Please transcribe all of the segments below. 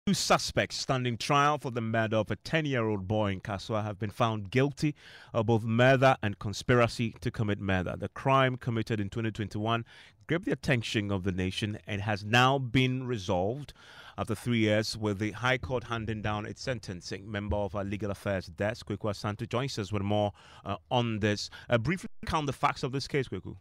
Two suspects standing trial for the murder of a 10-year-old boy in Kaswa have been found guilty of both murder and conspiracy to commit murder. The crime committed in 2021 grabbed the attention of the nation and has now been resolved after 3 years, with the High Court handing down its sentencing. Member of our Legal Affairs Desk, Kweku Asante, joins us with more on this. Briefly count the facts of this case, Kweku.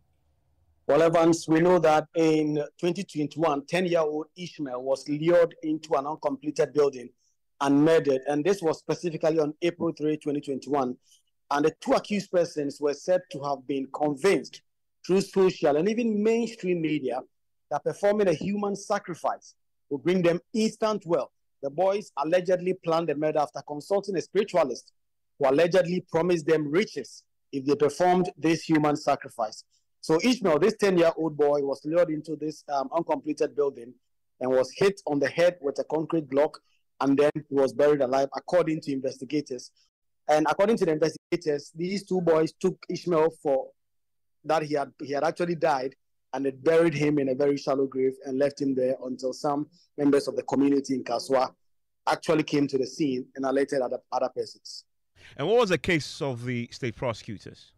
Well, Evans, we know that in 2021, 10-year-old Ishmael was lured into an uncompleted building and murdered. And this was specifically on April 3, 2021. And the two accused persons were said to have been convinced through social and even mainstream media that performing a human sacrifice would bring them instant wealth. The boys allegedly planned the murder after consulting a spiritualist who allegedly promised them riches if they performed this human sacrifice. So Ishmael, this 10-year-old boy, was lured into this uncompleted building and was hit on the head with a concrete block, and then he was buried alive, according to investigators. And according to the investigators, these two boys took Ishmael for that he had actually died, and they buried him in a very shallow grave and left him there until some members of the community in Kaswa actually came to the scene and alerted other persons. And what was the case of the state prosecutors?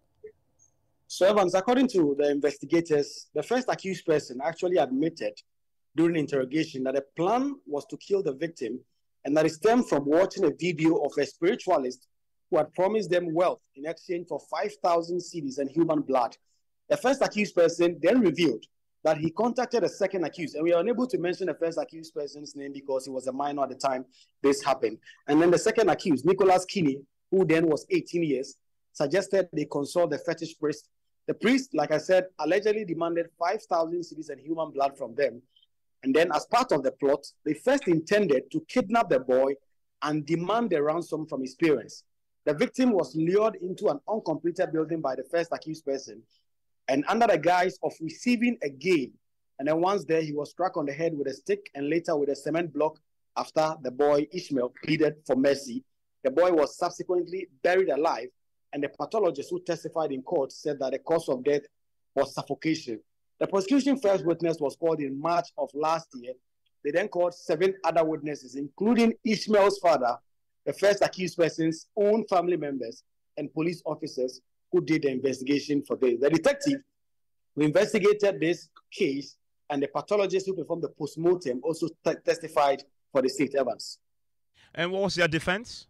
So, Evans, according to the investigators, the first accused person actually admitted during interrogation that the plan was to kill the victim, and that it stemmed from watching a video of a spiritualist who had promised them wealth in exchange for 5,000 cedis and human blood. The first accused person then revealed that he contacted a second accused, and we are unable to mention the first accused person's name because he was a minor at the time this happened. And then the second accused, Nicholas Kinney, who then was 18 years, suggested they consult the fetish priest. The priest, like I said, allegedly demanded 5,000 cedis and human blood from them. And then as part of the plot, they first intended to kidnap the boy and demand a ransom from his parents. The victim was lured into an uncompleted building by the first accused person, and under the guise of receiving a gain. And then once there, he was struck on the head with a stick and later with a cement block after the boy Ishmael pleaded for mercy. The boy was subsequently buried alive, and the pathologist who testified in court said that the cause of death was suffocation. The prosecution first witness was called in March of last year. They then called 7 other witnesses, including Ishmael's father, the first accused person's own family members, and police officers who did the investigation for this. The detective who investigated this case and the pathologist who performed the postmortem also testified for the state, Evans. And what was their defense?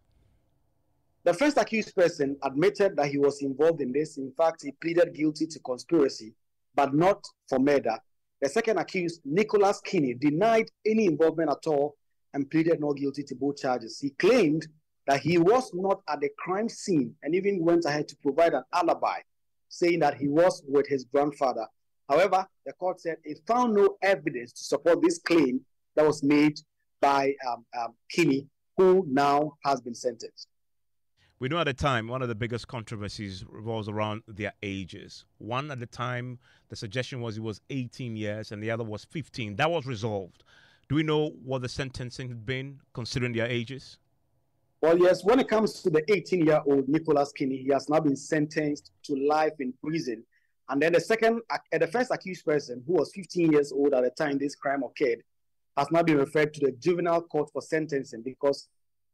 The first accused person admitted that he was involved in this. In fact, he pleaded guilty to conspiracy, but not for murder. The second accused, Nicholas Kinney, denied any involvement at all and pleaded not guilty to both charges. He claimed that he was not at the crime scene and even went ahead to provide an alibi, saying that he was with his grandfather. However, the court said it found no evidence to support this claim that was made by Kinney, who now has been sentenced. We know at the time one of the biggest controversies revolves around their ages. One at the time, the suggestion was he was 18 years and the other was 15. That was resolved. Do we know what the sentencing had been, considering their ages? Well, yes, when it comes to the 18-year-old Nicholas Kinney, he has now been sentenced to life in prison. And then the first accused person, who was 15 years old at the time this crime occurred, has now been referred to the juvenile court for sentencing because,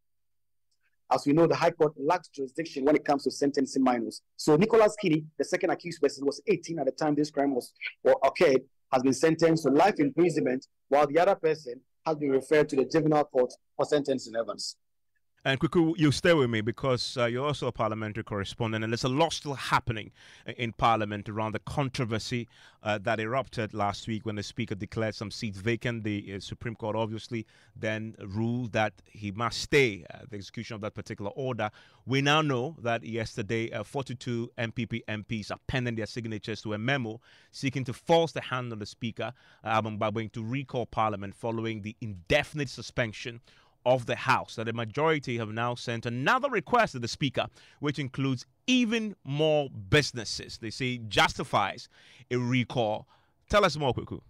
as we know, the High Court lacks jurisdiction when it comes to sentencing minors. So Nicholas Kinney, the second accused person, was 18 at the time this crime occurred, has been sentenced to life imprisonment, while the other person has been referred to the juvenile court for sentencing, Evans. And Kweku, you stay with me because you're also a parliamentary correspondent, and there's a lot still happening in Parliament around the controversy that erupted last week when the Speaker declared some seats vacant. The Supreme Court obviously then ruled that he must stay the execution of that particular order. We now know that yesterday 42 MPP MPs are penning their signatures to a memo seeking to force the hand of the Speaker, Alban Gbagbo, to recall Parliament following the indefinite suspension of the House. That the majority have now sent another request to the Speaker, which includes even more businesses. They say justifies a recall. Tell us more, Kweku.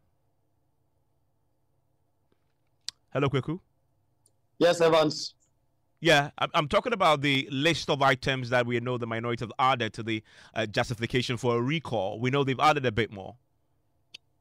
Hello, Kweku. Yes, Evans. Yeah, I'm talking about the list of items that we know the minority have added to the justification for a recall. We know they've added a bit more.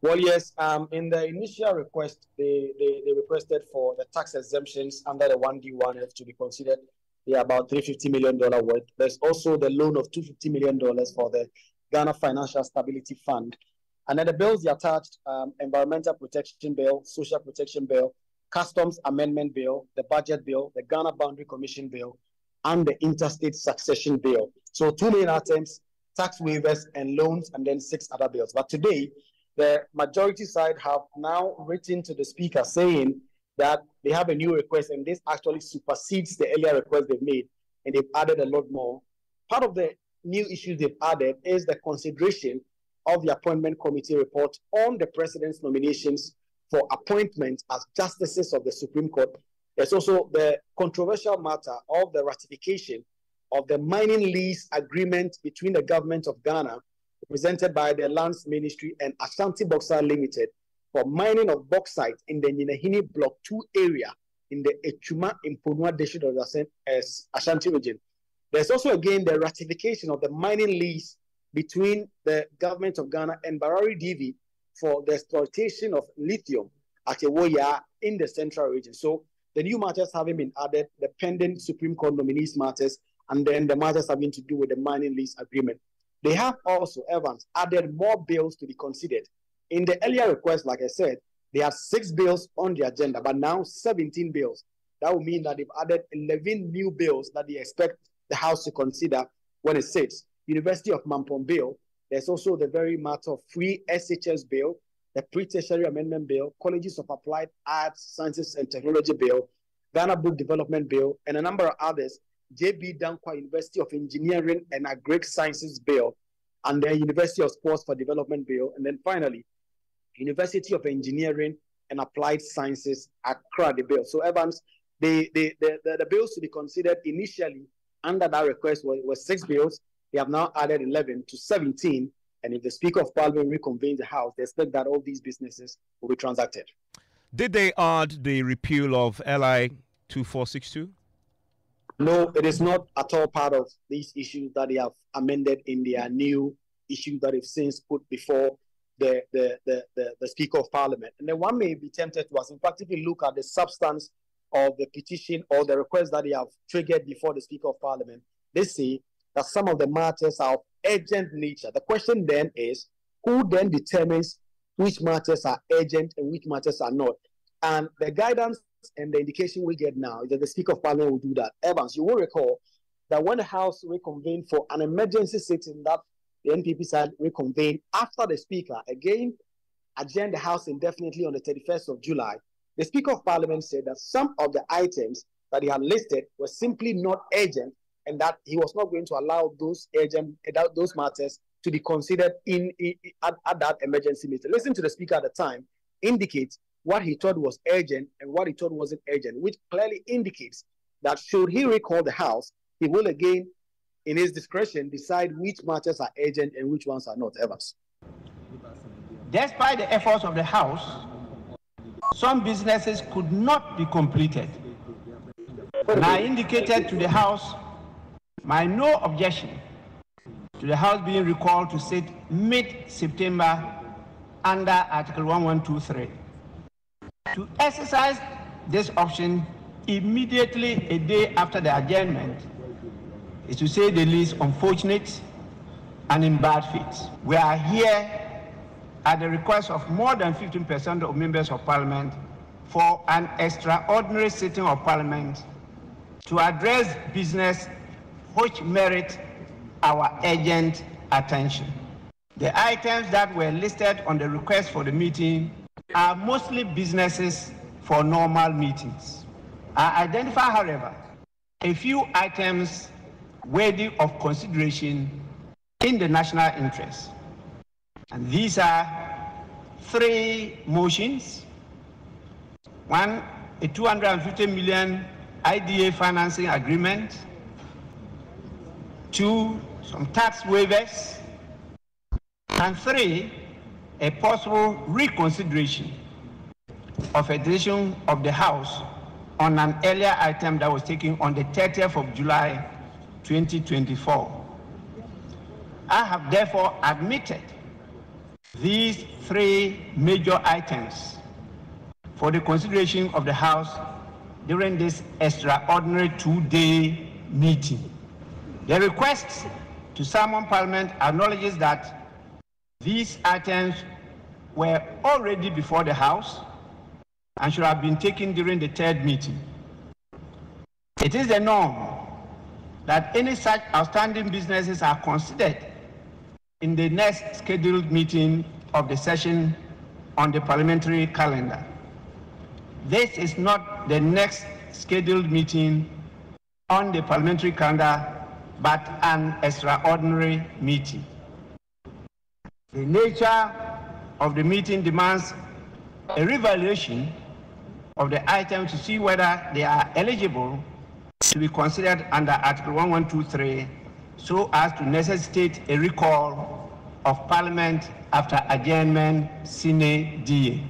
Well, yes. In the initial request, they requested for the tax exemptions under the 1D1F to be considered. They are about $350 million worth. There's also the loan of $250 million for the Ghana Financial Stability Fund. And then the bills they attached, Environmental Protection Bill, Social Protection Bill, Customs Amendment Bill, the Budget Bill, the Ghana Boundary Commission Bill, and the Interstate Succession Bill. So 2 main items, tax waivers and loans, and then 6 other bills. But today, the majority side have now written to the Speaker saying that they have a new request, and this actually supersedes the earlier request they've made, and they've added a lot more. Part of the new issues they've added is the consideration of the appointment committee report on the president's nominations for appointment as justices of the Supreme Court. There's also the controversial matter of the ratification of the mining lease agreement between the government of Ghana, represented by the Lands Ministry, and Ashanti Bauxite Limited for mining of bauxite in the Nyinahini Block 2 area in the Echuma Imponua district of the Ashanti region. There's also, again, the ratification of the mining lease between the government of Ghana and Barari DV for the exploitation of lithium at Ewoya in the central region. So the new matters having been added, the pending Supreme Court nominees matters, and then the matters having to do with the mining lease agreement. They have also, Evans, added more bills to be considered. In the earlier request, like I said, they had 6 bills on the agenda, but now 17 bills. That would mean that they've added 11 new bills that they expect the House to consider when it sits. University of Mampong Bill. There's also the very matter of free SHS Bill, the Pre-Tertiary Amendment Bill, Colleges of Applied Arts, Sciences and Technology Bill, Ghana Book Development Bill, and a number of others. JB Dankwa University of Engineering and Agric Sciences Bill, and the University of Sports for Development Bill, and then finally, University of Engineering and Applied Sciences Accra the bill. So Evans, the bills to be considered initially under that request were 6 bills. They have now added 11 to 17, and if the Speaker of Parliament reconvenes the House, they expect that all these businesses will be transacted. Did they add the repeal of LI 2462? No, it is not at all part of these issues that they have amended in their new issues that they've since put before the Speaker of Parliament. And then one may be tempted to, as in fact, if you look at the substance of the petition or the request that they have triggered before the Speaker of Parliament, they say that some of the matters are of urgent nature. The question then is, who then determines which matters are urgent and which matters are not? And the guidance and the indication we get now is that the Speaker of Parliament will do that. Evans, you will recall that when the House reconvened for an emergency sitting that the NPP side reconvened after the Speaker again adjourned the House indefinitely on the 31st of July, the Speaker of Parliament said that some of the items that he had listed were simply not urgent, and that he was not going to allow those matters to be considered at that emergency meeting. Listen to the Speaker at the time indicate what he thought was urgent and what he thought wasn't urgent, which clearly indicates that should he recall the House, he will again, in his discretion, decide which matters are urgent and which ones are not. Evans. Despite the efforts of the House, some businesses could not be completed. And I indicated to the House my no objection to the House being recalled to sit mid-September under Article 1123. To exercise this option immediately a day after the adjournment is, to say the least, unfortunate and in bad faith. We are here at the request of more than 15% of members of Parliament for an extraordinary sitting of Parliament to address business which merit our urgent attention. The items that were listed on the request for the meeting are mostly businesses for normal meetings. I identify, however, a few items worthy of consideration in the national interest. And these are 3 motions. 1, a 250 million IDA financing agreement. 2, some tax waivers. And 3, a possible reconsideration of a decision of the House on an earlier item that was taken on the 30th of July 2024. I have therefore admitted these three major items for the consideration of the House during this extraordinary two-day meeting. The request to summon Parliament acknowledges that these items were already before the House and should have been taken during the third meeting. It is the norm that any such outstanding businesses are considered in the next scheduled meeting of the session on the parliamentary calendar. This is not the next scheduled meeting on the parliamentary calendar, but an extraordinary meeting. The nature of the meeting demands a revaluation of the items to see whether they are eligible to be considered under Article 1123 so as to necessitate a recall of Parliament after adjournment sine die.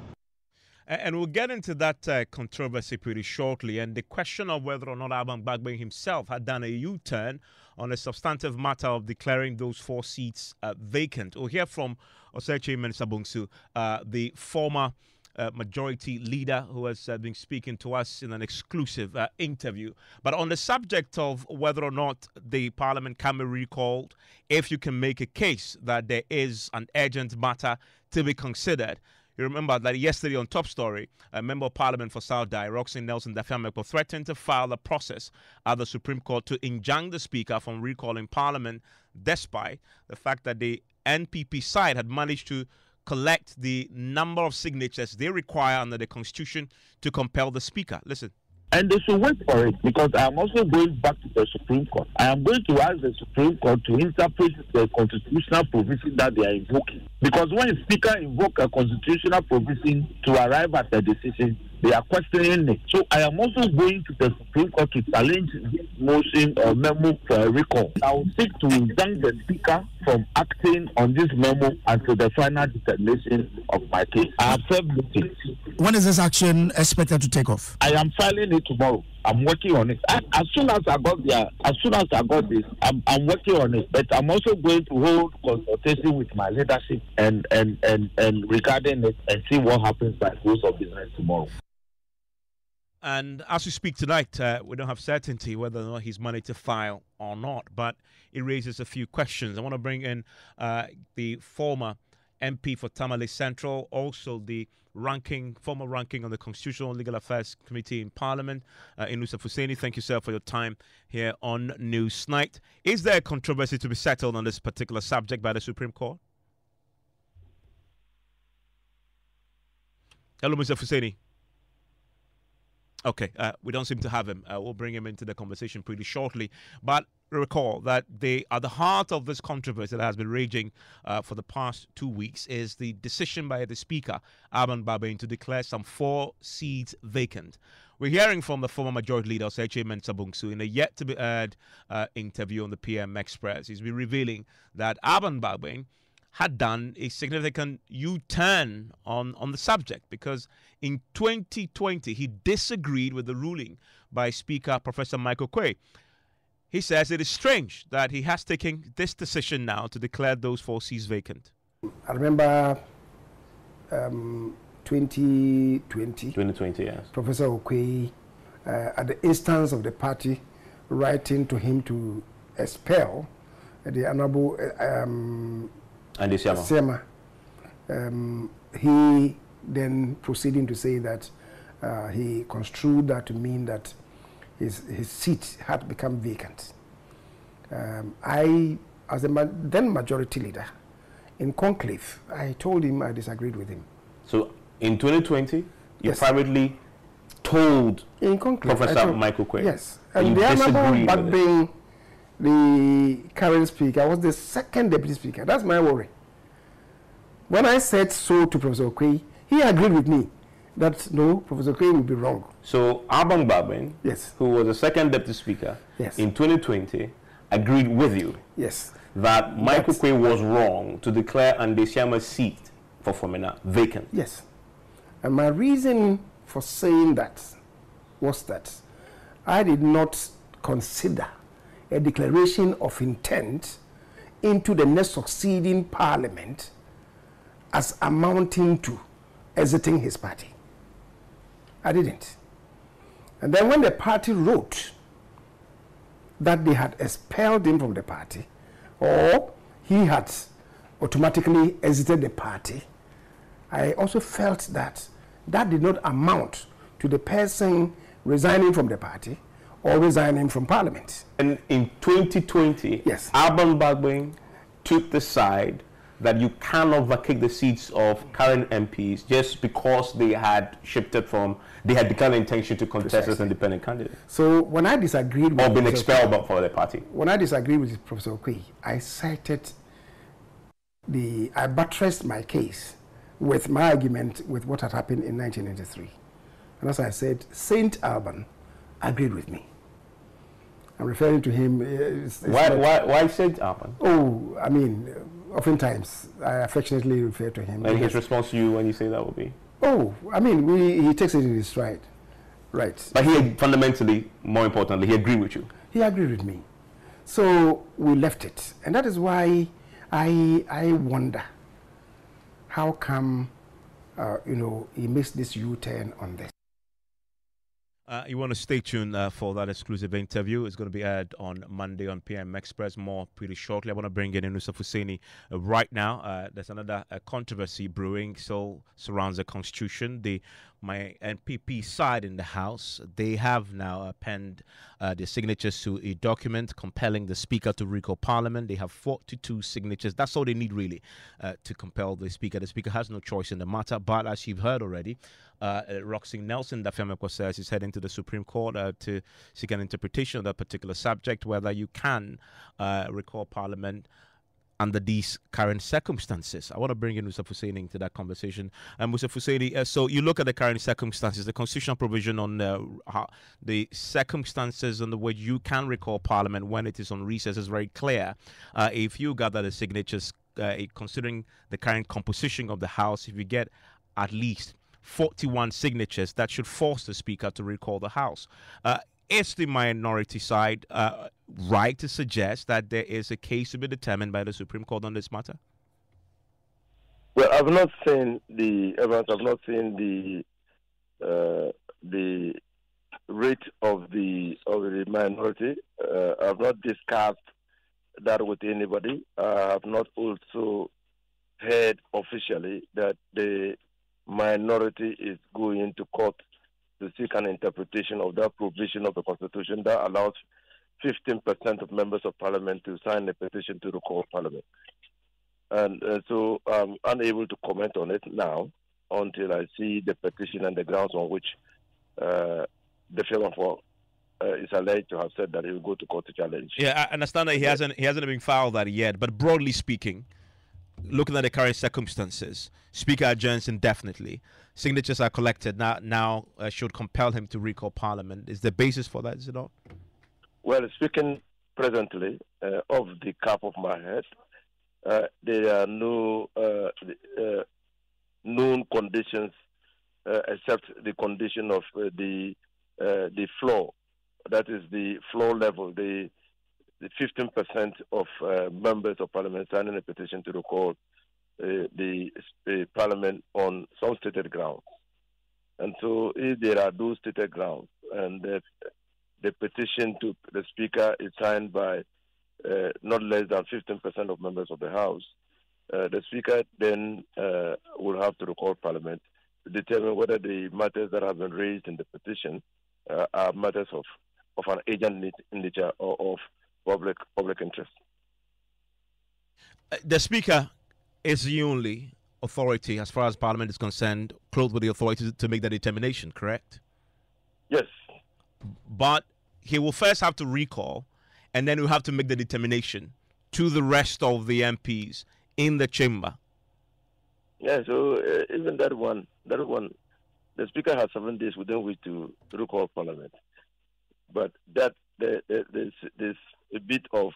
And we'll get into that controversy pretty shortly. And the question of whether or not Alban Gbagbe himself had done a U-turn on a substantive matter of declaring those 4 seats vacant. We'll hear from Osechi Mensah-Bonsu, the former majority leader who has been speaking to us in an exclusive interview. But on the subject of whether or not the Parliament can be recalled, if you can make a case that there is an urgent matter to be considered. You remember that yesterday on Top Story, a member of Parliament for South Dai, Roxanne Nelson Dafiamekpo, threatened to file a process at the Supreme Court to enjoin the Speaker from recalling Parliament, despite the fact that the NPP side had managed to collect the number of signatures they require under the Constitution to compel the Speaker. Listen. And they should wait for it, because I am also going back to the Supreme Court. I am going to ask the Supreme Court to interpret the constitutional provision that they are invoking. Because when a Speaker invokes a constitutional provision to arrive at a decision, they are questioning it. So I am also going to the Supreme Court to challenge this motion or memo for a recall. I will seek to enjoin the Speaker from acting on this memo until the final determination of my case. I have served notice. When is this action expected to take off? I am filing it tomorrow. I'm working on it. As soon as I got this, I'm working on it. But I'm also going to hold consultation with my leadership and regarding it and see what happens by close of business tomorrow. And as we speak tonight, we don't have certainty whether or not he's managed to file or not, but it raises a few questions. I want to bring in the former MP for Tamale Central, also the former ranking on the Constitutional and Legal Affairs Committee in Parliament, Inusuf Hussaini. Thank you, sir, for your time here on Newsnight. Is there a controversy to be settled on this particular subject by the Supreme Court? Hello, Mr. Hussaini. Okay, we don't seem to have him. We'll bring him into the conversation pretty shortly. But recall that at the heart of this controversy that has been raging for the past 2 weeks is the decision by the Speaker, Alban Gbagbe, to declare some 4 seats vacant. We're hearing from the former Majority Leader, Osechi Mensah-Bonsu, in a yet-to-be-aired interview on the PM Express. He's been revealing that Alban Gbagbe had done a significant U-turn on the subject, because in 2020 he disagreed with the ruling by Speaker Professor Michael Quay. He says it is strange that he has taken this decision now to declare those 4 seats vacant. I remember 2020, yes. Professor Okoye, at the instance of the party, writing to him to expel the Honorable Andy Sema. He then proceeding to say that he construed that to mean that his seat had become vacant. I, as the then majority leader, in conclave, I told him I disagreed with him. So in 2020, you yes. privately told in conclave, Professor Michael Quay? Yes. And the Honorable Gbagbe, the current Speaker, was the second Deputy Speaker. That's my worry. When I said so to Professor Quay, he agreed with me that no, Professor Quay would be wrong. So Alban Gbagbe, yes, who was the second Deputy Speaker, yes, in 2020, agreed with you, yes, that Michael Quay was wrong to declare Andy Siama's seat for Fomena vacant. Yes. And my reason for saying that was that I did not consider a declaration of intent into the next succeeding Parliament as amounting to exiting his party. I didn't. And then when the party wrote that they had expelled him from the party, or he had automatically exited the party, I also felt that that did not amount to the person resigning from the party or resigning from parliament. And in 2020, yes, Alban Bagbin took the side that you cannot vacate the seats of current MPs just because they had declared an intention to contest as independent candidates. So when I disagreed with... Or been expelled for the party. When I disagreed with Professor Oquaye, I buttressed my case with my argument with what had happened in 1993. And as I said, St. Alban agreed with me. I'm referring to him... Why St. Alban? Oh, I mean, oftentimes I affectionately refer to him. And his response to you when you say that would be? Oh, I mean, he takes it in his stride. Right. But he fundamentally, more importantly, he agreed with you? He agreed with me. So we left it. And that is why I wonder how come, he makes this U-turn on this. You want to stay tuned for that exclusive interview. It's going to be aired on Monday on PM Express, more pretty shortly. I want to bring in Yusuf Hussaini right now. There's another controversy brewing, so surrounds the Constitution. My NPP side in the House, they have now penned their signatures to a document compelling the Speaker to recall Parliament. They have 42 signatures. That's all they need, really, to compel the Speaker. The Speaker has no choice in the matter, but as you've heard already, Roxy Nelson, the Fiameko says, is heading to the Supreme Court to seek an interpretation of that particular subject, whether you can recall Parliament under these current circumstances. I want to bring in Yusuf Hussaini into that conversation. Yusuf Hussaini, so you look at the current circumstances, the constitutional provision on the circumstances under which you can recall Parliament when it is on recess is very clear. If you gather the signatures, considering the current composition of the House, if you get at least 41 signatures, that should force the Speaker to recall the House. Is the minority side right to suggest that there is a case to be determined by the Supreme Court on this matter? Well, I've not seen the evidence. I've not seen the rate of the minority. I've not discussed that with anybody. I have not also heard officially that the minority is going to court to seek an interpretation of that provision of the Constitution that allows 15% of members of Parliament to sign a petition to recall Parliament. And so I'm unable to comment on it now until I see the petition and the grounds on which the Fiameko is alleged to have said that he will go to court to challenge. Yeah, I understand that he hasn't been filed that yet, but broadly speaking, looking at the current circumstances, Speaker adjourns indefinitely. Signatures are collected now should compel him to recall Parliament. Is the basis for that, is it not? Well, speaking presently off the cap of my head, there are no known conditions except the condition of the floor. That is the floor level, the 15% of members of Parliament signing a petition to recall the Parliament on some stated grounds. And so if there are those stated grounds and the petition to the Speaker is signed by not less than 15% of members of the House, the Speaker then will have to recall Parliament to determine whether the matters that have been raised in the petition are matters of an agent nature or of public interest. The Speaker is the only authority, as far as Parliament is concerned, clothed with the authority to make that determination, correct? Yes. But he will first have to recall, and then he'll have to make the determination to the rest of the MPs in the chamber. Yeah, so even that one, the Speaker has 7 days within which to recall Parliament. But that there's a bit of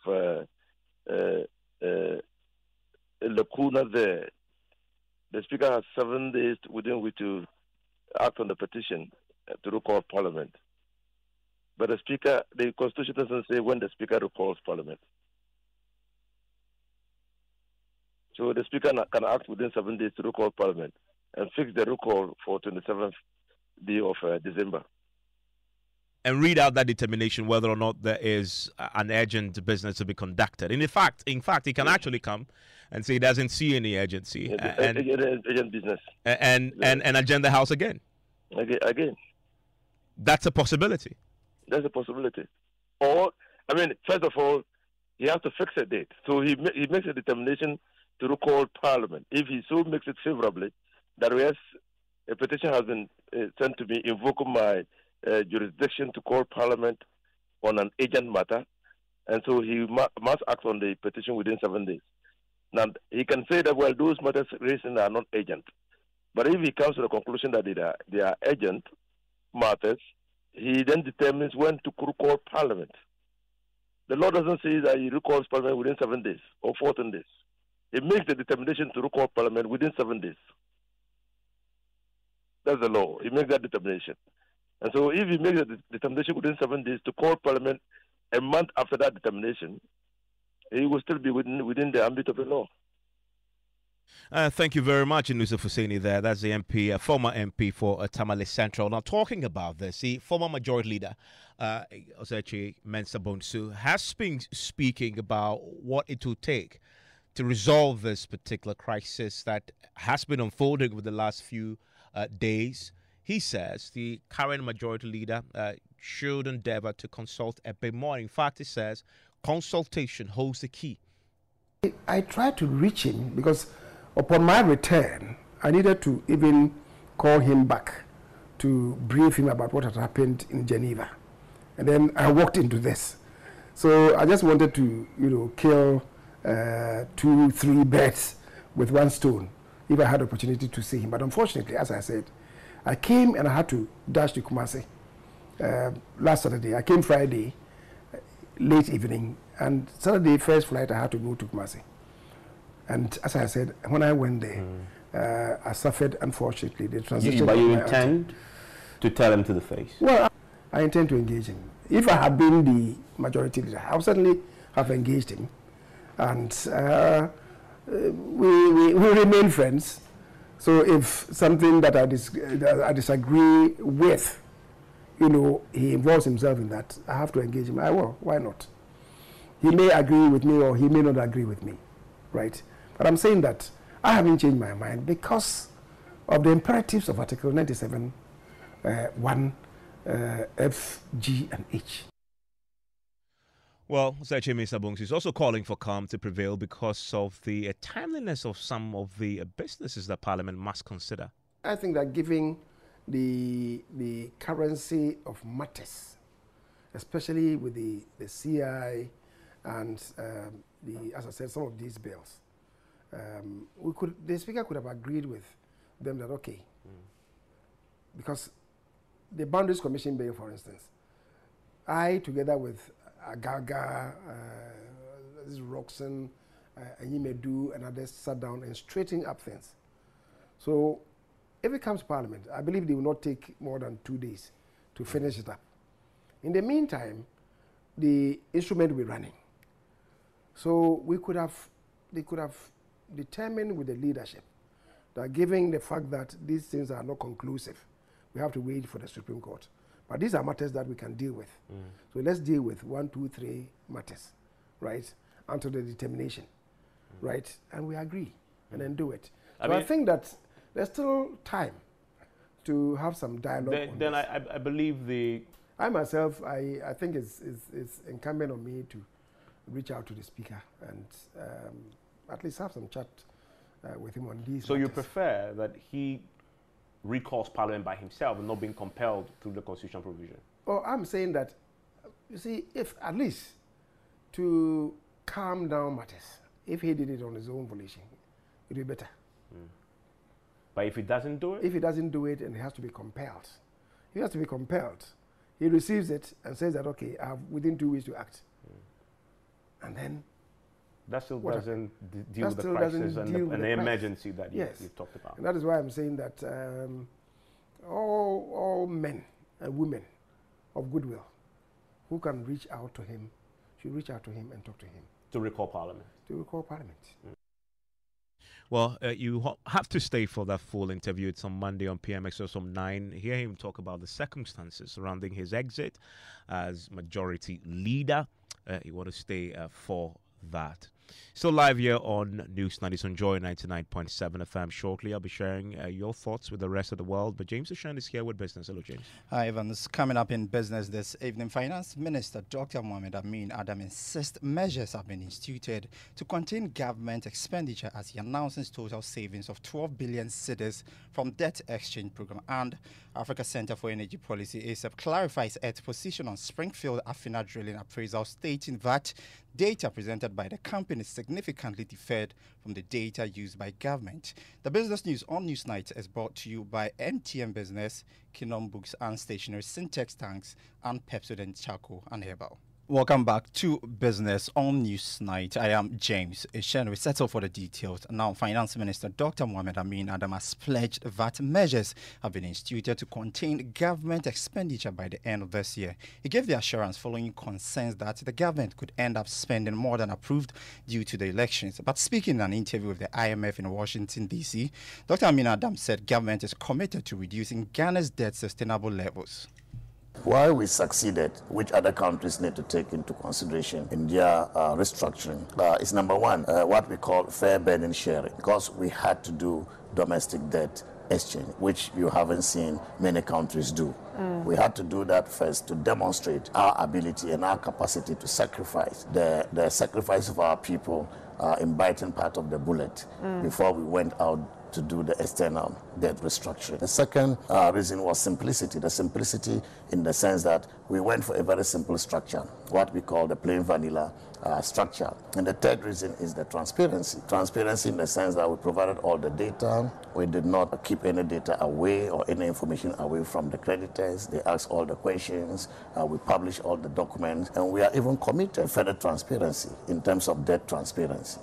a lacuna there. The Speaker has 7 days within which to act on the petition to recall Parliament. But the Constitution doesn't say when the Speaker recalls Parliament. So the Speaker can act within 7 days to recall Parliament and fix the recall for 27th day of December. And read out that determination whether or not there is an urgent business to be conducted. And in fact, he can actually come and say he doesn't see any urgency urgent business and agenda house again. Again. That's a possibility. That's a possibility. Or, I mean, first of all, he has to fix a date. So he makes a determination to recall Parliament. If he so makes it favorably, that yes, a petition has been sent to me invoking my jurisdiction to call Parliament on an urgent matter, and so he must act on the petition within 7 days. Now, he can say that, well, those matters raised are not urgent. But if he comes to the conclusion that they are urgent matters, he then determines when to recall Parliament. The law doesn't say that he recalls Parliament within 7 days or 14 days. He makes the determination to recall Parliament within 7 days. That's the law. He makes that determination. And so if he makes the determination within 7 days to call Parliament a month after that determination, he will still be within the ambit of the law. Thank you very much, Yusuf Hussaini there. That's the MP, former MP for Tamale Central. Now, talking about this, the former Majority Leader, Osechi Mensah Bonsu, has been speaking about what it will take to resolve this particular crisis that has been unfolding over the last few days. He says the current Majority Leader should endeavor to consult a bit more. In fact, he says consultation holds the key. I tried to reach him because upon my return, I needed to even call him back to brief him about what had happened in Geneva. And then I walked into this. So I just wanted to, kill 2-3 birds with one stone if I had the opportunity to see him. But unfortunately, as I said, I came and I had to dash to Kumasi last Saturday. I came Friday, late evening, and Saturday, first flight, I had to go to Kumasi. And as I said, when I went there, I suffered, unfortunately, the transition. But you intend to tell him to the face? Well, I intend to engage him. If I had been the Majority Leader, I would certainly have engaged him. And we remain friends. So if something that I disagree with, he involves himself in that, I have to engage him. I will. Why not? He may agree with me or he may not agree with me, right? But I'm saying that I haven't changed my mind because of the imperatives of Article 97, 1, F, G, and H. Well, Osechi Mensah Bonsu is also calling for calm to prevail because of the timeliness of some of the businesses that Parliament must consider. I think that giving the currency of matters, especially with the CI and as I said, some of these bills, the Speaker could have agreed with them that because the Boundaries Commission bill, for instance, I together with Agaga, Roxanne, Anyimedu, and others sat down and straightened up things. So if it comes to Parliament, I believe they will not take more than 2 days to finish it up. In the meantime, the instrument will be running. So they could have determined with the leadership that given the fact that these things are not conclusive, we have to wait for the Supreme Court. But these are matters that we can deal with. So let's deal with 1, 2, 3 matters, right? Until the determination, right? And we agree and then do it. So I think that there's still time to have some dialogue. Then I believe I myself, I think it's incumbent on me to reach out to the Speaker and at least have some chat with him on these. So matters. You prefer that he recalls Parliament by himself and not being compelled through the constitutional provision? Well, I'm saying that, you see, if at least to calm down matters, if he did it on his own volition, it would be better. But if he doesn't do it? If he doesn't do it and he has to be compelled, he has to be compelled. He receives it and says that, okay, I have within 2 weeks to act. And then that still doesn't deal with the crisis and the emergency that you talked about. And that is why I'm saying that all men and women of goodwill who can reach out to him should reach out to him and talk to him. To recall Parliament. To recall Parliament. Well, you have to stay for that full interview. It's on Monday on PMX 9. Hear him talk about the circumstances surrounding his exit as majority leader. You want to stay for that. Still live here on News 90 on Joy 99.7 FM. Shortly, I'll be sharing your thoughts with the rest of the world. But James Oshan is here with business. Hello, James. Hi, Evans. Coming up in business this evening, Finance Minister Dr. Mohamed Amin Adam insists measures have been instituted to contain government expenditure as he announces total savings of 12 billion cedis from debt exchange program. And Africa Center for Energy Policy, ASAP, clarifies its position on Springfield Afina drilling appraisal, stating that data presented by the company significantly differed from the data used by government. The business news on Newsnight is brought to you by MTN Business, Kingdom Books and Stationery, Syntex Tanks, and Pepsodent Charcoal and Herbal. Welcome back to Business on Newsnight. I am James Eshen. We settle for the details. Now, Finance Minister Dr. Mohamed Amin Adam has pledged that measures have been instituted to contain government expenditure by the end of this year. He gave the assurance following concerns that the government could end up spending more than approved due to the elections. But speaking in an interview with the IMF in Washington, D.C., Dr. Amin Adam said government is committed to reducing Ghana's debt sustainable levels. Why we succeeded, which other countries need to take into consideration in their restructuring, is number one, what we call fair burden sharing, because we had to do domestic debt exchange, which you haven't seen many countries do. We had to do that first to demonstrate our ability and our capacity to sacrifice the sacrifice of our people in biting part of the bullet before we went out to do the external debt restructuring. The second reason was simplicity. The simplicity in the sense that we went for a very simple structure, what we call the plain vanilla structure. And the third reason is the transparency. Transparency in the sense that we provided all the data. We did not keep any data away or any information away from the creditors. They asked all the questions. We published all the documents. And we are even committed to further transparency in terms of debt transparency.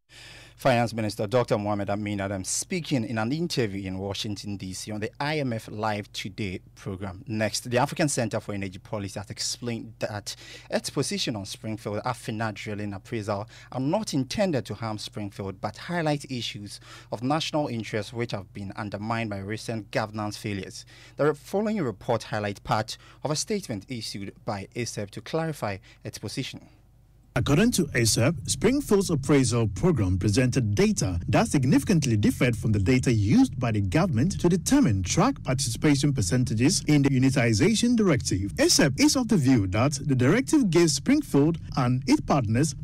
Finance Minister Dr. Mohamed Amin Adam speaking in an interview in Washington, D.C. on the IMF Live Today program. Next, the African Center for Energy Policy has explained that its position on Springfield Afina drilling appraisal are not intended to harm Springfield, but highlight issues of national interest which have been undermined by recent governance failures. The following report highlights part of a statement issued by ASAP to clarify its position. According to ASAP, Springfield's appraisal program presented data that significantly differed from the data used by the government to determine track participation percentages in the unitization directive. ASAP is of the view that the directive gave Springfield and its partners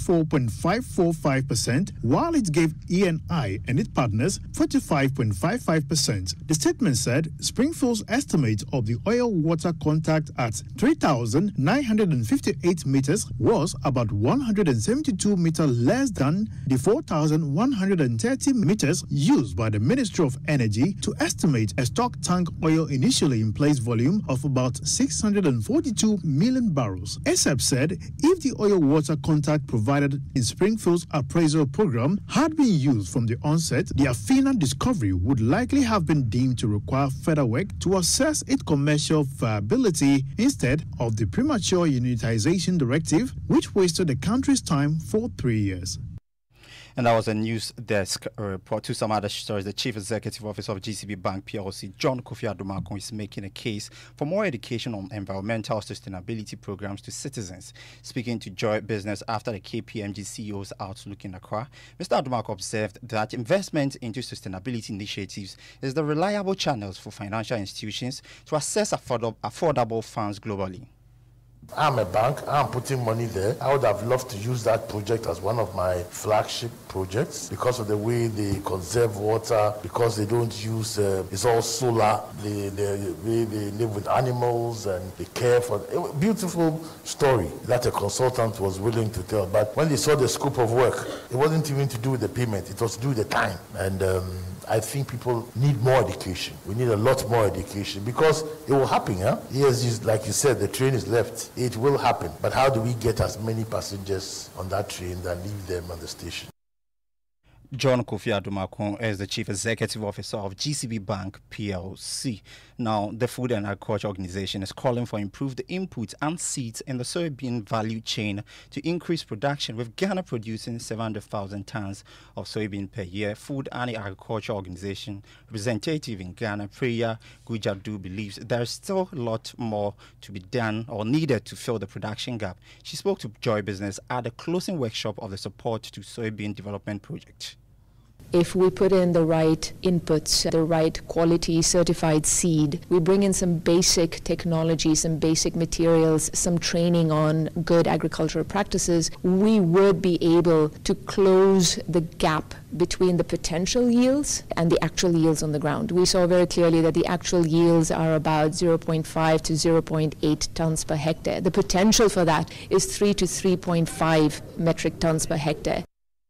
54.545%, while it gave ENI and its partners 45.55%. The statement said Springfield's estimate of the oil-water contact at 3,958 meters was about 172 meters less than the 4,130 meters used by the Ministry of Energy to estimate a stock tank oil initially in place volume of about 642 million barrels. ASAP said if the oil-water contact provided in Springfield's appraisal program had been used from the onset, the Afina discovery would likely have been deemed to require further work to assess its commercial viability instead of the premature unitization directive, which wasted the country's time for 3 years. And that was a news desk report. To some other stories, the Chief Executive Officer of GCB Bank PLC, John Kofi Adumakong, is making a case for more education on environmental sustainability programs to citizens. Speaking to Joy Business after the KPMG CEO's Outlook in Accra, Mr. Adumakong observed that investment into sustainability initiatives is the reliable channels for financial institutions to access affordable funds globally. I'm a bank, I'm putting money there. I would have loved to use that project as one of my flagship projects because of the way they conserve water, because they don't use, it's all solar, the way they live with animals and they care for it. Beautiful story that a consultant was willing to tell. But when they saw the scope of work, it wasn't even to do with the payment, it was to do with the time. And I think people need more education. We need a lot more education because it will happen. Yes, like you said, the train is left. It will happen. But how do we get as many passengers on that train than leave them on the station? John Kofi Adumakun is the Chief Executive Officer of GCB Bank PLC. Now, the Food and Agriculture Organization is calling for improved inputs and seeds in the soybean value chain to increase production, with Ghana producing 700,000 tons of soybean per year. Food and Agriculture Organization representative in Ghana, Priya Gujadu, believes there is still a lot more to be done or needed to fill the production gap. She spoke to Joy Business at the closing workshop of the Support to Soybean Development Project. If we put in the right inputs, the right quality certified seed, we bring in some basic technology, some basic materials, some training on good agricultural practices, we would be able to close the gap between the potential yields and the actual yields on the ground. We saw very clearly that the actual yields are about 0.5 to 0.8 tons per hectare. The potential for that is 3 to 3.5 metric tons per hectare.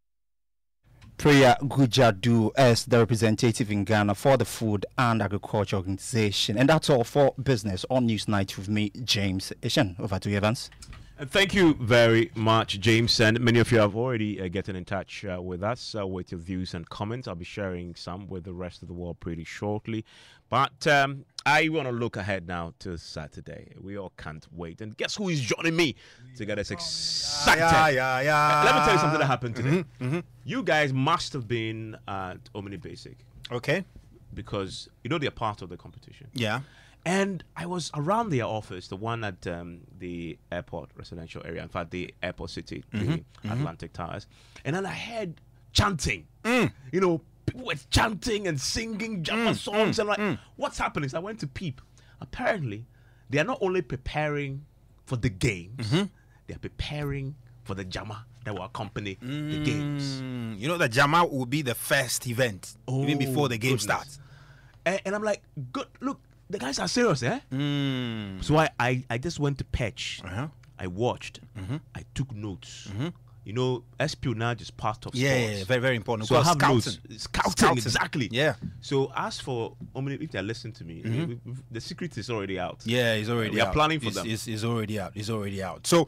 Priya Gujadu is the representative in Ghana for the Food and Agriculture Organization. And that's all for business on Newsnight with me, James Ishan. Over to you, Evans. Thank you very much, James. And many of you have already gotten in touch with us with your views and comments. I'll be sharing some with the rest of the world pretty shortly. But I want to look ahead now to Saturday. We all can't wait. And guess who is joining me to get us excited? Let me tell you something that happened today. You guys must have been at Omni Basic. Okay. Because, you know, they're part of the competition. Yeah. And I was around their office, the one at the airport residential area, in fact, the airport city, the Atlantic Towers. And then I heard chanting. You know, people were chanting and singing Jama songs. And like, what's happening? So I went to peep. Apparently, they are not only preparing for the games, they are preparing for the Jama that will accompany the games. You know, the Jama will be the first event, even before the game starts. And I'm like, good, look. The guys are serious, eh? So I just went to Patch. I watched. I took notes. You know, espionage is part of sports. Yeah, very, very important. So I have scouting. notes. Scouting, exactly. Yeah. So as for Omni, if they listen to me, the secret is already out. Yeah, it's already out. We are planning for them. It's already out. It's already out. So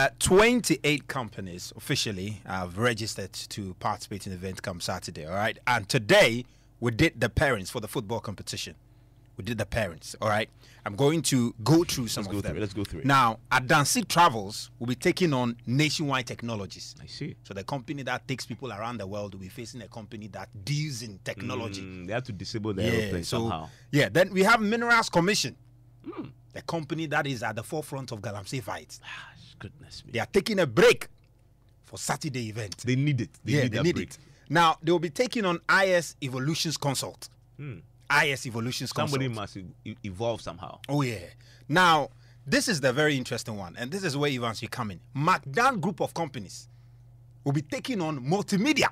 28 companies officially have registered to participate in the event come Saturday, all right? And today, we did the parents for the football competition. We did the parents, all right? I'm going to go through some of them. Let's go through it. Now, Adansi Travels will be taking on Nationwide Technologies. I see. So the company that takes people around the world will be facing a company that deals in technology. They have to disable the aeroplane somehow. Yeah, then we have Minerals Commission, the company that is at the forefront of Galamsey fights. Goodness me. They are taking a break for Saturday event. They need it. They need it. Now, they will be taking on IS Evolutions Consult. IS Evolutions Consult. Somebody must evolve somehow. Oh, yeah. Now, this is the very interesting one, and this is where Evans will come in. McDan Group of Companies will be taking on Multimedia.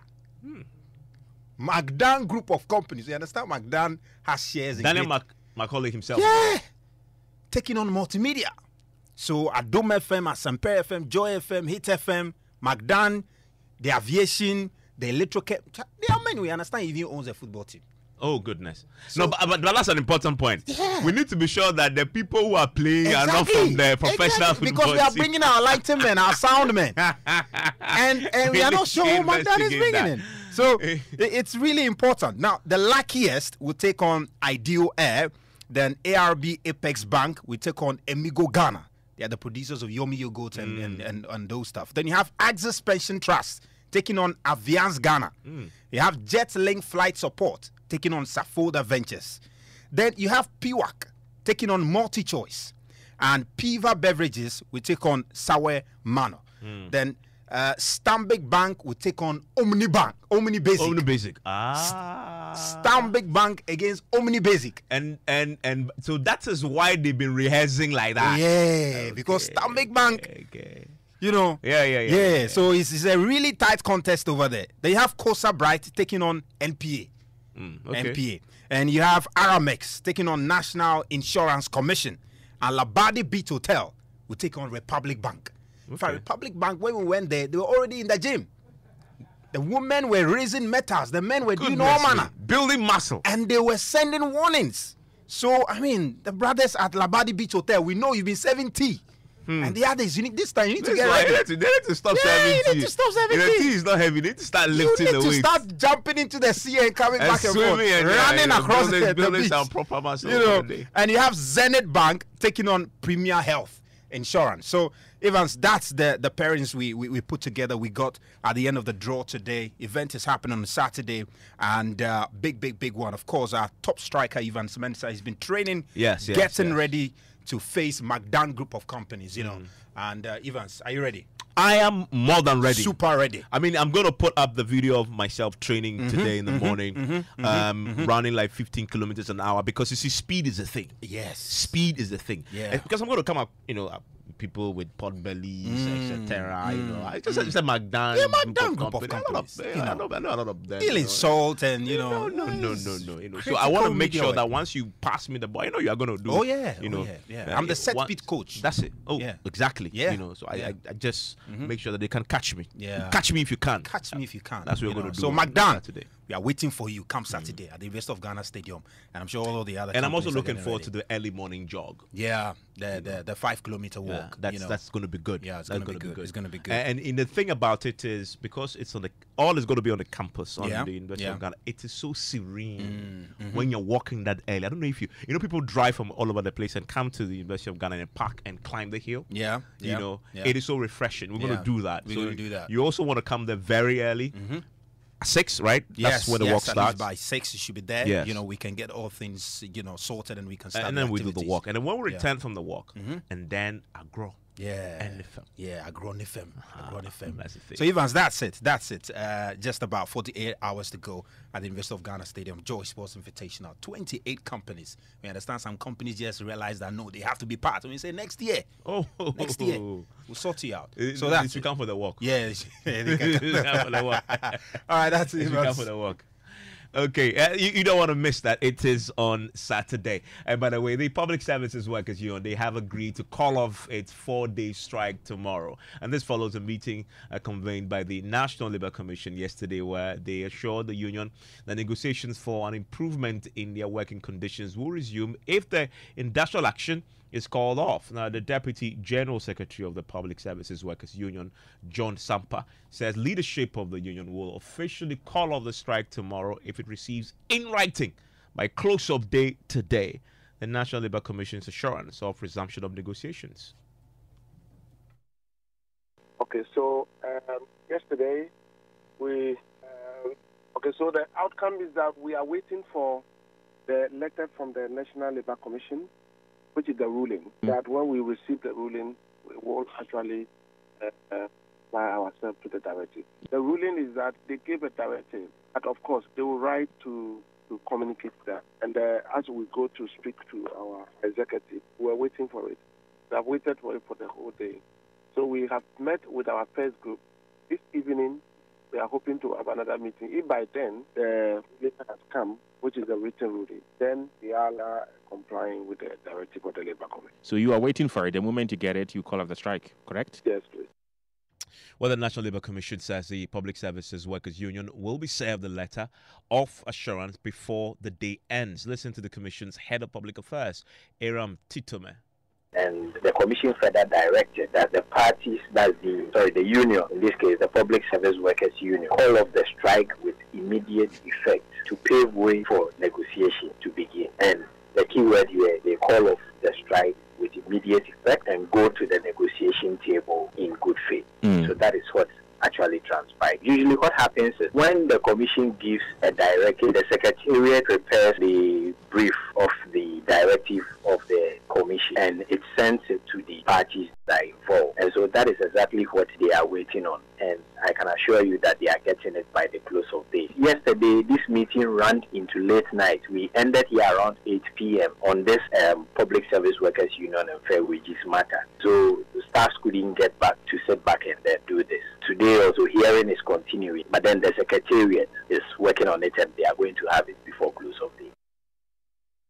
McDan Group of Companies. You understand? McDan has shares in Daniel Macaulay himself. Yeah. Taking on Multimedia. So, at Dome FM, at Samper FM, Joy FM, Hit FM, McDan, the aviation, the electrical. There are many. We understand he even owns a football team. Oh, goodness. So, no, but that's an important point. Yeah. We need to be sure that the people who are playing are not from the professional football because we are bringing our lighting men, our sound men. and we are not sure who McDan is bringing in. So, it's really important. Now, the luckiest will take on Ideal Air. Then ARB Apex Bank will take on Emigo Ghana. They are the producers of Yomi Yogurt and those stuff. Then you have Axis Pension Trust taking on Aviance Ghana. You have JetLink Flight Support taking on Safoda Ventures. Then you have PWAC taking on MultiChoice. And Piva Beverages will take on Sawe Mano. Then Stanbic Bank will take on Omni Basic. Omni Basic. Stanbic Bank against Omni Basic. And so that is why they've been rehearsing like that. Yeah, okay. Because Stanbic Bank, you know. Yeah. So it's a really tight contest over there. Then you have Kosa Bright taking on NPA. NPA. And you have Aramex taking on National Insurance Commission. And Labadi Beach Hotel will take on Republic Bank. In fact, Republic Bank, when we went there, they were already in the gym. The women were raising metals. The men were doing all manner. Building muscle. And they were sending warnings. So, I mean, the brothers at Labadi Beach Hotel, we know you've been serving tea. And the others, this time you need to get ready. They need to stop serving tea. You need to stop serving tea. The tea is not heavy. You need to start lifting the weight. You need to start jumping into the sea and coming back and forth, running across the beach. You know, and you have Zenith Bank taking on Premier Health Insurance. So, Evans, that's the pairings we put together. We got at the end of the draw today. Event is happening on Saturday, and big one. Of course, our top striker, Evans Mensah, has been training, getting ready to face McDan Group of companies, you know. And Evans, are you ready? I am more than ready. Super ready. I mean, I'm going to put up the video of myself training today in the morning, running like 15 kilometers an hour, because you see, speed is a thing. Yes. Speed is a thing. Yeah. Because I'm going to come up, you know, people with pot bellies, etc. You know, I just said McDan. Yeah, McDan Group of companies. I know a lot of them. Dealing salt and, you know. No. You know, so I want to make sure that once you pass me the ball, you know you are going to do. Oh, yeah. You know, I'm the set speed coach. That's it. Oh, yeah. Exactly. Yeah. You know, so I just make sure that they can catch me. Yeah. Catch me if you can. Catch me if you can. That's what we're going to do. So McDan today. We are waiting for you. Come Saturday at the University of Ghana Stadium, and I'm sure all of the other. And I'm also looking forward to the early morning jog. Yeah, the 5 kilometer walk. That's going to be good. Yeah, it's going to be good. It's going to be good. And the thing about it is, because it's on all is going to be on the campus on the University of Ghana. It is so serene when you're walking that early. I don't know if you people drive from all over the place and come to the University of Ghana and park and climb the hill. Yeah, you know, it is so refreshing. We're going to do that. We're going to do that. You also want to come there very early. 6, right? Yes, that's when the walk starts. By 6, you should be there. Yes. You know, we can get all things, sorted, and we can start. And then we do the walk. And then when we return from the walk, and then Agro. Yeah. And Nifem. Yeah, Agro Nifem. That's the thing. So, Evans, that's it. Just about 48 hours to go at the University of Ghana Stadium. Joy Sports Invitational. 28 companies. We understand some companies just realize that, no, they have to be part. And we say, next year. Next year. We'll sort you out. So that's you come for the walk. Yeah. They can come for the walk. All right, that's it. You come for the walk. Okay, you don't want to miss that. It is on Saturday. And by the way, the Public Services Workers Union, they have agreed to call off its 4-day strike tomorrow. And this follows a meeting convened by the National Labour Commission yesterday, where they assured the union that negotiations for an improvement in their working conditions will resume if the industrial action is called off. Now, the Deputy General Secretary of the Public Services Workers Union, John Sampa, says leadership of the union will officially call off the strike tomorrow if it receives in writing by close of day today the National Labour Commission's assurance of resumption of negotiations. Okay, so yesterday so the outcome is that we are waiting for the letter from the National Labour Commission, which is the ruling, that when we receive the ruling, we will actually apply ourselves to the directive. The ruling is that they gave a directive, but of course they will write to communicate that. And as we go to speak to our executive, we're waiting for it. We have waited for it for the whole day. So we have met with our first group. This evening, we are hoping to have another meeting. If by then the letter has come, which is a written ruling, then we are complying with the directive of the Labour Commission. So you are waiting for it. The moment you get it, you call off the strike, correct? Yes, please. Well, the National Labour Commission says the Public Services Workers Union will be served the letter of assurance before the day ends. Listen to the Commission's Head of Public Affairs, Aram Titome. And the Commission further directed that the parties, the union, in this case the Public Service Workers Union, call off the strike with immediate effect to pave way for negotiation to begin. And the key word here, they call off the strike with immediate effect and go to the negotiation table in good faith. So that is what actually transpired. Usually what happens is when the Commission gives a directive, the Secretariat prepares the brief of the directive of the Commission and it sends it to the parties that are involved. And so that is exactly what they are waiting on. And I can assure you that they are getting it by the close of day. Yesterday, this meeting ran into late night. We ended here around 8 p.m. on this Public Service Workers Union and Fair Wages matter. So the staff couldn't get back to sit back and do this. Today also hearing is continuing, but then the Secretariat is working on it and they are going to have it before close of day.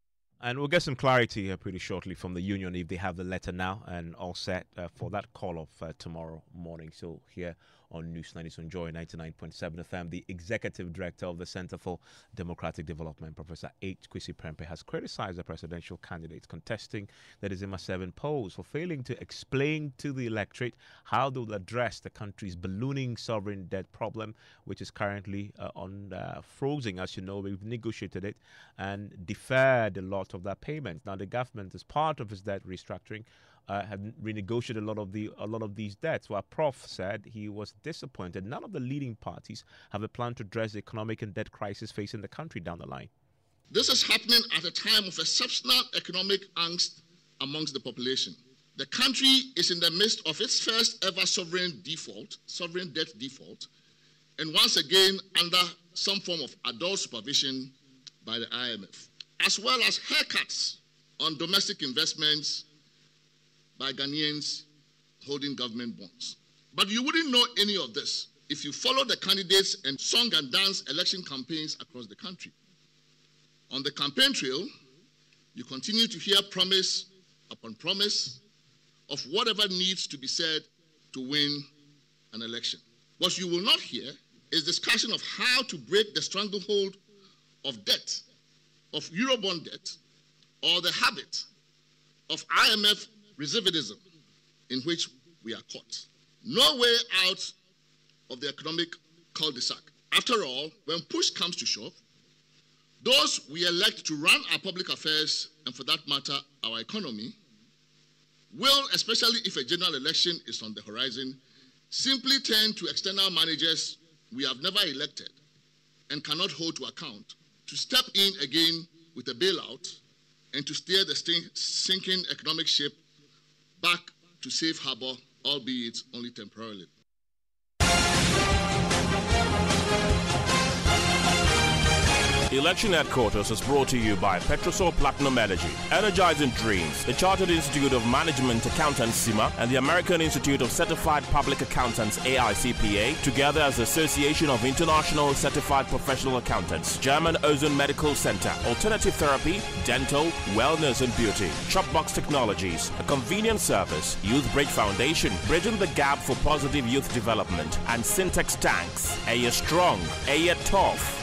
And we'll get some clarity here pretty shortly from the union if they have the letter now and all set for that call-off tomorrow morning. So here on News 90 on Joy 99.7 FM, the executive director of the Center for Democratic Development, Professor H. Kwesi Prempeh, has criticized the presidential candidates contesting the December 7 polls for failing to explain to the electorate how they will address the country's ballooning sovereign debt problem, which is currently frozen. As you know, we've negotiated it and deferred a lot of that payment. Now, the government, as part of its debt restructuring, have renegotiated a lot of these debts. While Prof said he was disappointed, none of the leading parties have a plan to address the economic and debt crisis facing the country down the line. This is happening at a time of exceptional economic angst amongst the population. The country is in the midst of its first ever sovereign debt default, and once again under some form of adult supervision by the IMF, as well as haircuts on domestic investments by Ghanaians holding government bonds. But you wouldn't know any of this if you follow the candidates and song and dance election campaigns across the country. On the campaign trail, you continue to hear promise upon promise of whatever needs to be said to win an election. What you will not hear is discussion of how to break the stranglehold of debt, of Eurobond debt, or the habit of IMF recidivism in which we are caught. No way out of the economic cul-de-sac. After all, when push comes to shove, those we elect to run our public affairs, and for that matter, our economy, will, especially if a general election is on the horizon, simply turn to external managers we have never elected and cannot hold to account to step in again with a bailout and to steer the sinking economic ship back to safe harbor, albeit only temporarily. Election Headquarters is brought to you by Petrosol Platinum Energy, Energizing Dreams, the Chartered Institute of Management Accountants (CIMA) and the American Institute of Certified Public Accountants (AICPA), together as the Association of International Certified Professional Accountants, German Ozone Medical Center, Alternative Therapy, Dental, Wellness and Beauty, Shopbox Technologies, a convenient service, Youth Bridge Foundation, bridging the gap for positive youth development, and Syntex Tanks. A year strong, a year tough.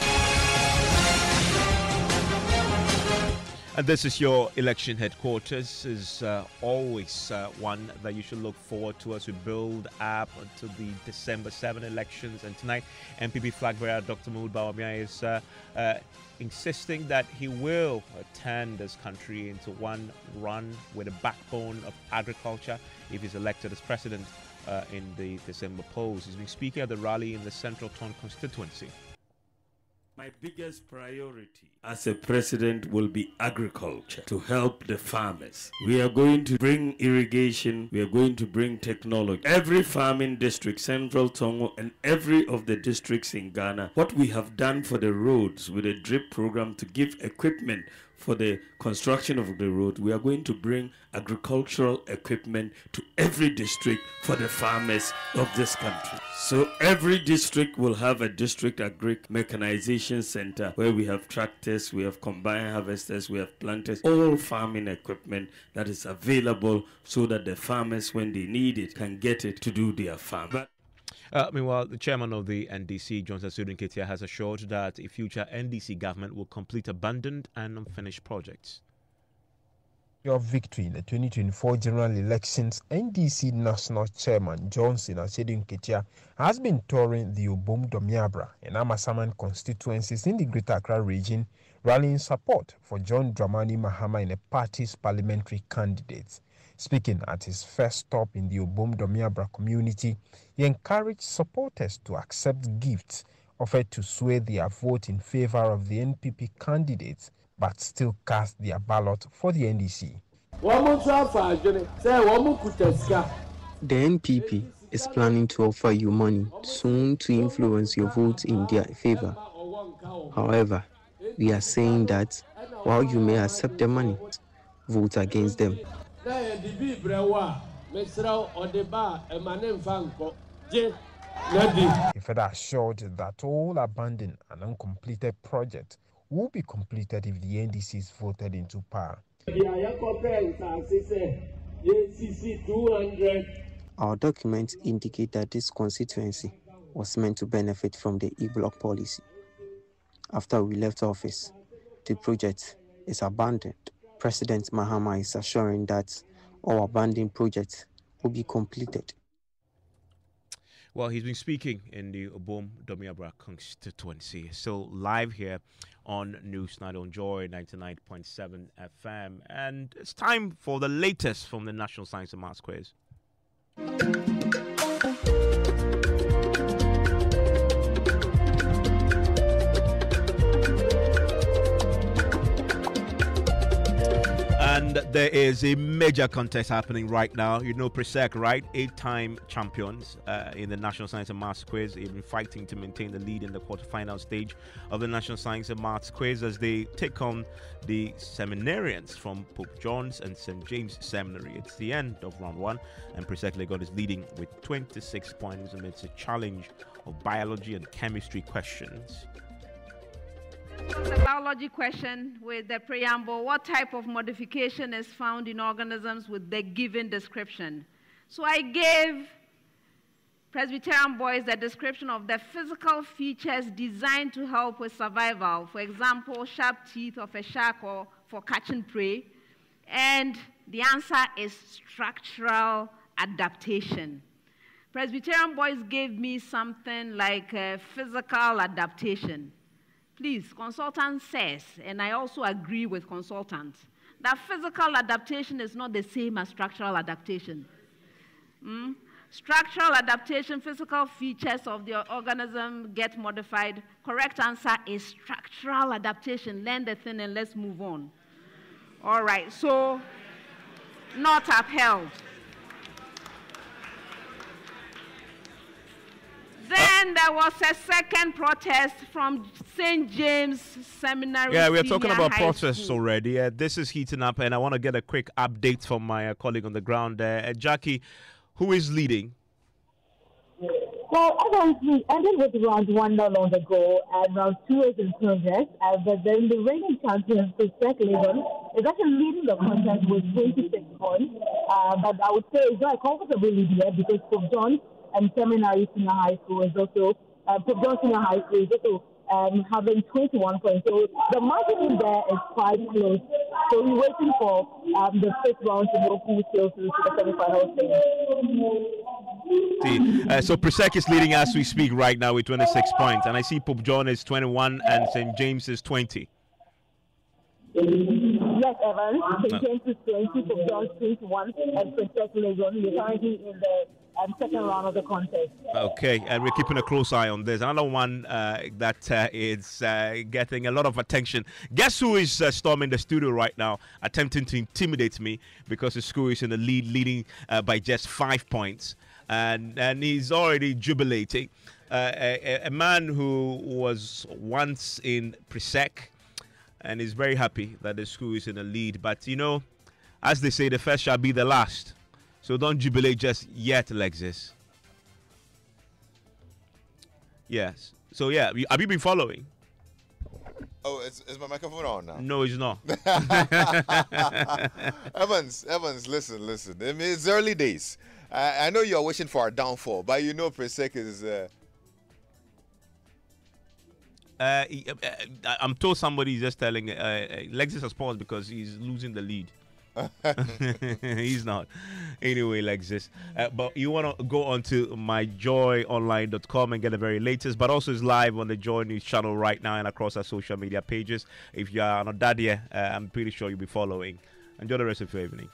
And this is your election headquarters. Is always one that you should look forward to as we build up until the December 7 elections. And tonight, MPP flag bearer Dr. Mahmood Bawumia is insisting that he will turn this country into one run with a backbone of agriculture if he's elected as president in the December polls. He's been speaking at the rally in the Central Ton constituency. My biggest priority as a president will be agriculture, to help the farmers. We are going to bring irrigation, we are going to bring technology. Every farming district, Central Tongo, and every of the districts in Ghana, what we have done for the roads with a drip program to give equipment for the construction of the road, we are going to bring agricultural equipment to every district for the farmers of this country. So every district will have a district agric mechanization center where we have tractors, we have combine harvesters, we have planters, all farming equipment that is available so that the farmers, when they need it, can get it to do their farm. Meanwhile, the chairman of the NDC, Johnson Sudin Ketia, has assured that a future NDC government will complete abandoned and unfinished projects. Your victory in the 2024 general elections, NDC National Chairman Johnson Sudin Ketia has been touring the Obom Domiabra and Amasaman constituencies in the Greater Accra region, rallying support for John Dramani Mahama and the party's parliamentary candidates. Speaking at his first stop in the Obom Domiabra community, he encouraged supporters to accept gifts offered to sway their vote in favor of the NPP candidates, but still cast their ballot for the NDC. The NPP is planning to offer you money soon to influence your vote in their favor. However, we are saying that while you may accept the money, vote against them. He further assured that all abandoned and uncompleted projects will be completed if the NDC is voted into power. Our documents indicate that this constituency was meant to benefit from the E-block policy. After we left office, the project is abandoned. President Mahama is assuring that all abandoned projects will be completed. Well, he's been speaking in the Obom Domiabra constituency. Still live here on Newsnight on Joy 99.7 FM. And it's time for the latest from the National Science and Maths Quiz. And there is a major contest happening right now. You know Presec, right? 8-time champions in the National Science and Maths Quiz. They've been fighting to maintain the lead in the quarterfinal stage of the National Science and Maths Quiz as they take on the seminarians from Pope John's and St. James Seminary. It's the end of round one, and Presec Legon is leading with 26 points amidst a challenge of biology and chemistry questions. The biology question with the preamble: what type of modification is found in organisms with the given description? So I gave Presbyterian boys the description of the physical features designed to help with survival. For example, sharp teeth of a shark or for catching prey. And the answer is structural adaptation. Presbyterian boys gave me something like physical adaptation. Please, consultant says, and I also agree with consultant, that physical adaptation is not the same as structural adaptation. Structural adaptation, physical features of the organism get modified. Correct answer is structural adaptation. Learn the thing and let's move on. All right, so not upheld. Then there was a second protest from St. James Seminary. Yeah, we're talking about High protests School. already. This is heating up, and I want to get a quick update from my colleague on the ground there. Jackie, who is leading? Well, as we ended with round one not long ago, and round two is in progress, but then the reigning champion, Presec Legon, is actually leading the contest with 26 points. But I would say it's not a comfortable lead here because Pope John and Seminary Senior High School is also, Pope John Senior High School is also having 21 points. So the margin in there is quite close. So we're waiting for the fifth round to know who sails through to the semi-final stage. So Presec is leading as we speak right now with 26 points. And I see Pope John is 21 and St. James is 20. Yes, Evan. St. James is 20, Pope John is 21, and Presec Legon is currently in the second round of the contest. Okay, and we're keeping a close eye on this. Another one that is getting a lot of attention. Guess who is storming the studio right now, attempting to intimidate me because the school is in the lead, leading by just 5 points. And he's already jubilating. A man who was once in Presec and is very happy that the school is in the lead. But, you know, as they say, the first shall be the last. So don't jubilate just yet, Lexis. Yes. So, yeah, have you been following? Oh, is my microphone on now? No, it's not. Evans, listen. I mean, it's early days. I know you're wishing for a downfall, but you know Presec is... I'm told somebody's just telling Lexis has paused because he's losing the lead. He's not. Anyway, Lexis. But you want to go on to myjoyonline.com and get the very latest, but also is live on the Joy News channel right now and across our social media pages. If you are not that yet, I'm pretty sure you'll be following. Enjoy the rest of your evening.